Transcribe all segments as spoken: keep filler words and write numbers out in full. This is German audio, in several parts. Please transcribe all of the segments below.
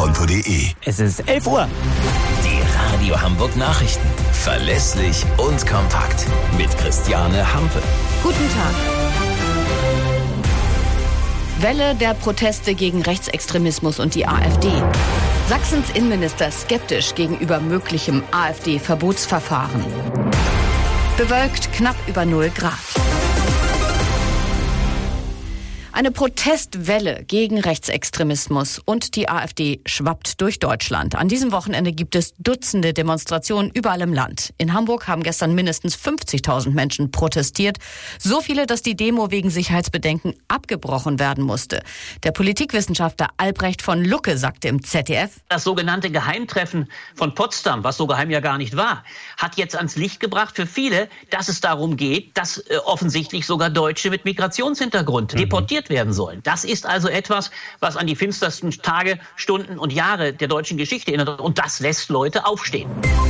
konto punkt de. Es ist elf Uhr. Die Radio Hamburg Nachrichten. Verlässlich und kompakt. Mit Christiane Hampe. Guten Tag. Welle der Proteste gegen Rechtsextremismus und die AfD. Sachsens Innenminister skeptisch gegenüber möglichem AfD-Verbotsverfahren. Bewölkt knapp über null Grad. Eine Protestwelle gegen Rechtsextremismus und die AfD schwappt durch Deutschland. An diesem Wochenende gibt es Dutzende Demonstrationen überall im Land. In Hamburg haben gestern mindestens fünfzigtausend Menschen protestiert. So viele, dass die Demo wegen Sicherheitsbedenken abgebrochen werden musste. Der Politikwissenschaftler Albrecht von Lucke sagte im Z D F: Das sogenannte Geheimtreffen von Potsdam, was so geheim ja gar nicht war, hat jetzt ans Licht gebracht für viele, dass es darum geht, dass äh, offensichtlich sogar Deutsche mit Migrationshintergrund mhm. deportiert werden sollen. Das ist also etwas, was an die finstersten Tage, Stunden und Jahre der deutschen Geschichte erinnert. Und das lässt Leute aufstehen.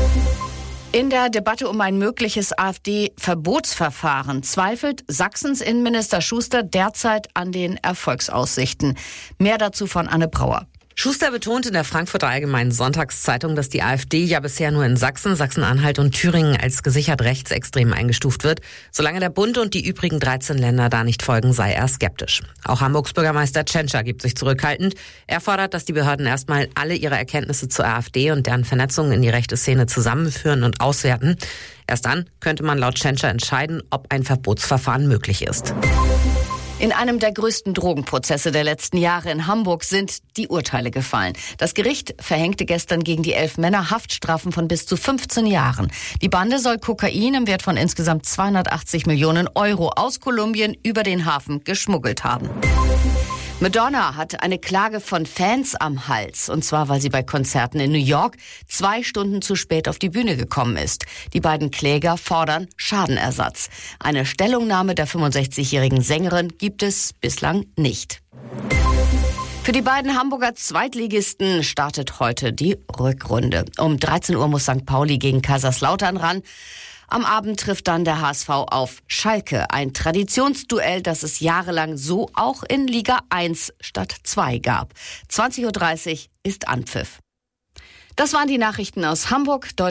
In der Debatte um ein mögliches AfD-Verbotsverfahren zweifelt Sachsens Innenminister Schuster derzeit an den Erfolgsaussichten. Mehr dazu von Anne Brauer. Schuster betont in der Frankfurter Allgemeinen Sonntagszeitung, dass die AfD ja bisher nur in Sachsen, Sachsen-Anhalt und Thüringen als gesichert rechtsextrem eingestuft wird. Solange der Bund und die übrigen dreizehn Länder da nicht folgen, sei er skeptisch. Auch Hamburgs Bürgermeister Tschentscher gibt sich zurückhaltend. Er fordert, dass die Behörden erstmal alle ihre Erkenntnisse zur AfD und deren Vernetzung in die rechte Szene zusammenführen und auswerten. Erst dann könnte man laut Tschentscher entscheiden, ob ein Verbotsverfahren möglich ist. In einem der größten Drogenprozesse der letzten Jahre in Hamburg sind die Urteile gefallen. Das Gericht verhängte gestern gegen die elf Männer Haftstrafen von bis zu fünfzehn Jahren. Die Bande soll Kokain im Wert von insgesamt zweihundertachtzig Millionen Euro aus Kolumbien über den Hafen geschmuggelt haben. Madonna hat eine Klage von Fans am Hals, und zwar, weil sie bei Konzerten in New York zwei Stunden zu spät auf die Bühne gekommen ist. Die beiden Kläger fordern Schadenersatz. Eine Stellungnahme der fünfundsechzigjährigen Sängerin gibt es bislang nicht. Für die beiden Hamburger Zweitligisten startet heute die Rückrunde. Um dreizehn Uhr muss Sankt Pauli gegen Kaiserslautern ran. Am Abend trifft dann der H S V auf Schalke. Ein Traditionsduell, das es jahrelang so auch in Liga eins statt zwei gab. zwanzig Uhr dreißig ist Anpfiff. Das waren die Nachrichten aus Hamburg, Deutschland.